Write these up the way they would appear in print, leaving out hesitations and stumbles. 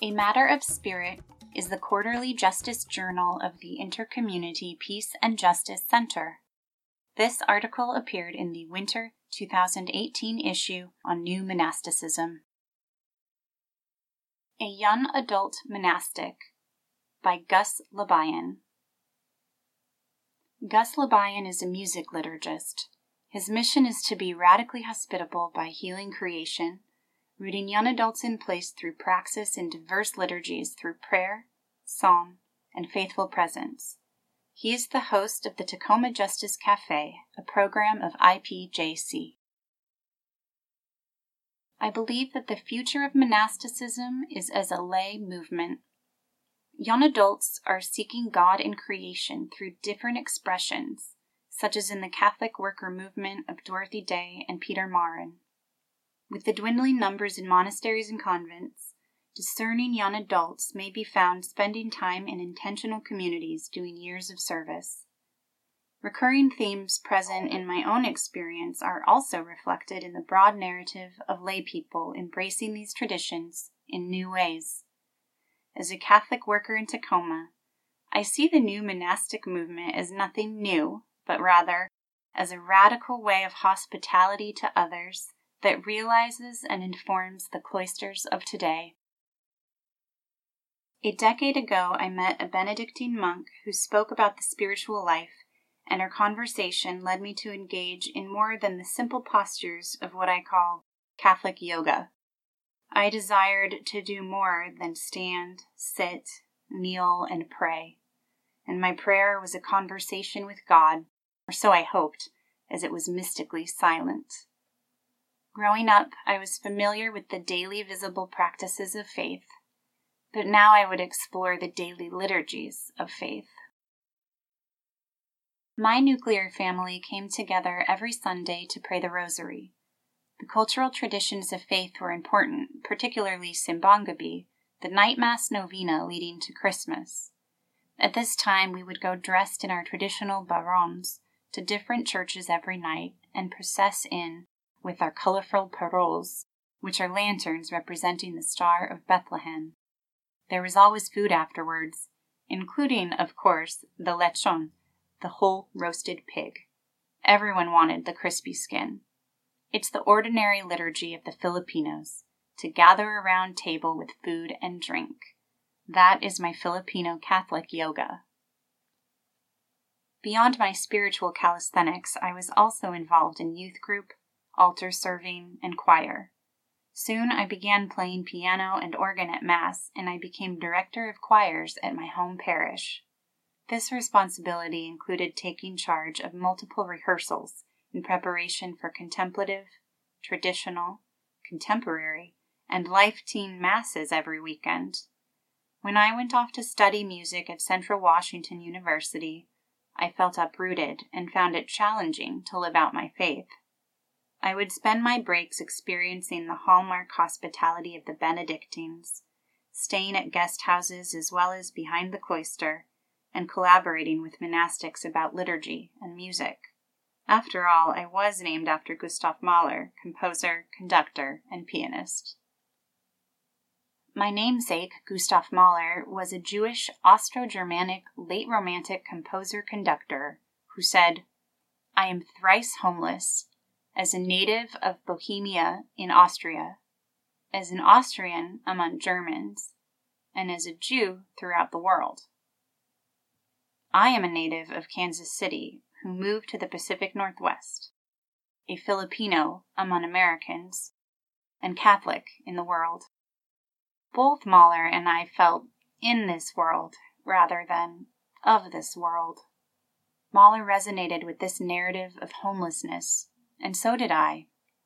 A Matter of Spirit is the quarterly justice journal of the Intercommunity Peace and Justice Center. This article appeared in the winter 2018 issue on New Monasticism. A Young Adult Monastic by Gus Labayan. Gus Labayan is a music liturgist. His mission is to be radically hospitable by healing creation, rooting young adults in place through praxis in diverse liturgies through prayer, song, and faithful presence. He is the host of the Tacoma Justice Cafe, a program of IPJC. I believe that the future of monasticism is as a lay movement. Young adults are seeking God in creation through different expressions, such as in the Catholic worker movement of Dorothy Day and Peter Maurin. With the dwindling numbers in monasteries and convents, discerning young adults may be found spending time in intentional communities doing years of service. Recurring themes present in my own experience are also reflected in the broad narrative of lay people embracing these traditions in new ways. As a Catholic worker in Tacoma, I see the new monastic movement as nothing new, but rather as a radical way of hospitality to others that realizes and informs the cloisters of today. A decade ago, I met a Benedictine monk who spoke about the spiritual life, and our conversation led me to engage in more than the simple postures of what I call Catholic yoga. I desired to do more than stand, sit, kneel, and pray, and my prayer was a conversation with God, or so I hoped, as it was mystically silent. Growing up, I was familiar with the daily visible practices of faith, but now I would explore the daily liturgies of faith. My nuclear family came together every Sunday to pray the rosary. The cultural traditions of faith were important, particularly Simbang-Gabi, the night mass novena leading to Christmas. At this time, we would go dressed in our traditional barons to different churches every night and process in with our colorful paroles, which are lanterns representing the Star of Bethlehem. There was always food afterwards, including, of course, the lechon, the whole roasted pig. Everyone wanted the crispy skin. It's the ordinary liturgy of the Filipinos, to gather around table with food and drink. That is my Filipino Catholic yoga. Beyond my spiritual calisthenics, I was also involved in youth group, altar serving, and choir. Soon I began playing piano and organ at Mass, and I became director of choirs at my home parish. This responsibility included taking charge of multiple rehearsals in preparation for contemplative, traditional, contemporary, and life-teen masses every weekend. When I went off to study music at Central Washington University, I felt uprooted and found it challenging to live out my faith. I would spend my breaks experiencing the hallmark hospitality of the Benedictines, staying at guest houses as well as behind the cloister, and collaborating with monastics about liturgy and music. After all, I was named after Gustav Mahler, composer, conductor, and pianist. My namesake, Gustav Mahler, was a Jewish Austro-Germanic late Romantic composer-conductor who said, "I am thrice homeless, as a native of Bohemia in Austria, as an Austrian among Germans, and as a Jew throughout the world. I am a native of Kansas City who moved to the Pacific Northwest, a Filipino among Americans, and Catholic in the world." Both Mahler and I felt in this world rather than of this world. Mahler resonated with this narrative of homelessness, and so did I.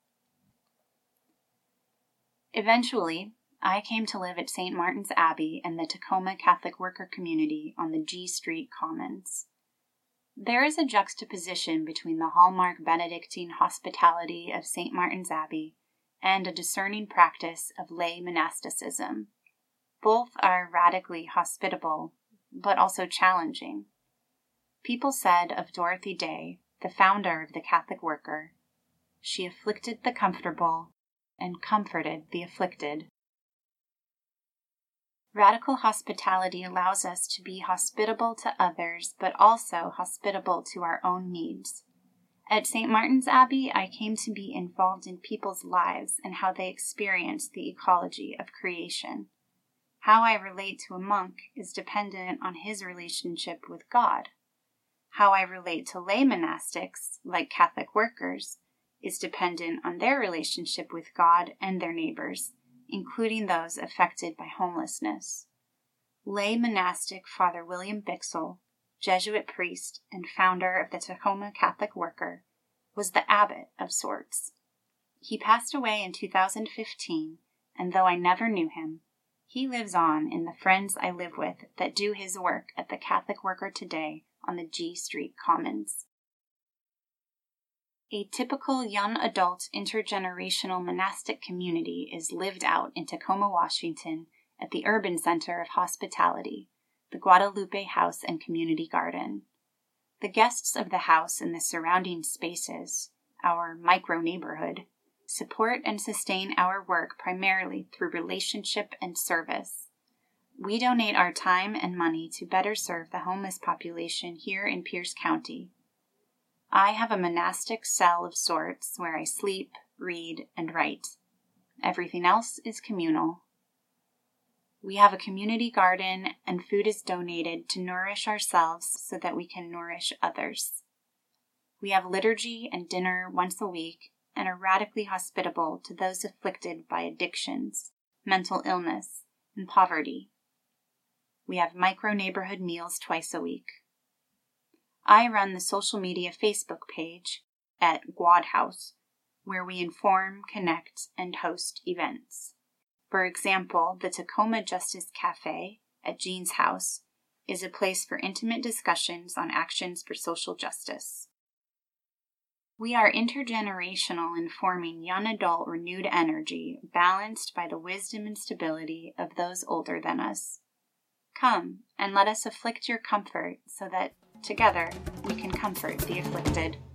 Eventually, I came to live at St. Martin's Abbey and the Tacoma Catholic worker community on the G Street Commons. There is a juxtaposition between the hallmark Benedictine hospitality of St. Martin's Abbey and a discerning practice of lay monasticism. Both are radically hospitable, but also challenging. People said of Dorothy Day, the founder of the Catholic worker, "She afflicted the comfortable and comforted the afflicted." Radical hospitality allows us to be hospitable to others, but also hospitable to our own needs. At St. Martin's Abbey, I came to be involved in people's lives and how they experience the ecology of creation. How I relate to a monk is dependent on his relationship with God. How I relate to lay monastics, like Catholic workers, is dependent on their relationship with God and their neighbors, including those affected by homelessness. Lay monastic Father William Bixel, Jesuit priest and founder of the Tacoma Catholic Worker, was the abbot of sorts. He passed away in 2015, and though I never knew him, he lives on in the friends I live with that do his work at the Catholic Worker today on the G Street Commons. A typical young adult intergenerational monastic community is lived out in Tacoma, Washington at the Urban Center of Hospitality, the Guadalupe House and Community Garden. The guests of the house and the surrounding spaces, our micro-neighborhood, support and sustain our work primarily through relationship and service. We donate our time and money to better serve the homeless population here in Pierce County. I have a monastic cell of sorts where I sleep, read, and write. Everything else is communal. We have a community garden, and food is donated to nourish ourselves so that we can nourish others. We have liturgy and dinner once a week and are radically hospitable to those afflicted by addictions, mental illness, and poverty. We have micro-neighborhood meals twice a week. I run the social media Facebook page at Guad House, where we inform, connect, and host events. For example, the Tacoma Justice Cafe at Jean's House is a place for intimate discussions on actions for social justice. We are intergenerational in forming young adult renewed energy balanced by the wisdom and stability of those older than us. Come and let us afflict your comfort so that together we can comfort the afflicted.